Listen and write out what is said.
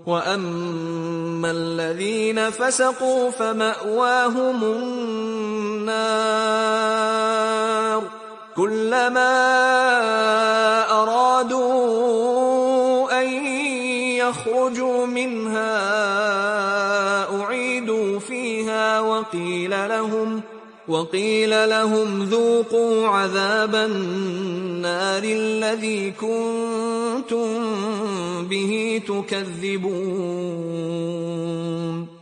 وَأَمَّا الَّذِينَ فَسَقُوا فَمَأْوَاهُمُ النَّارُ كُلَّمَا أَرَادُوا أَن يَخْرُجُوا مِنْهَا أُعِيدُوا فِيهَا وَقِيلَ لَهُمْ ذُوقُوا عَذَابَ النَّارِ الَّذِي كُنتُم بِهِ تُكَذِّبُونَ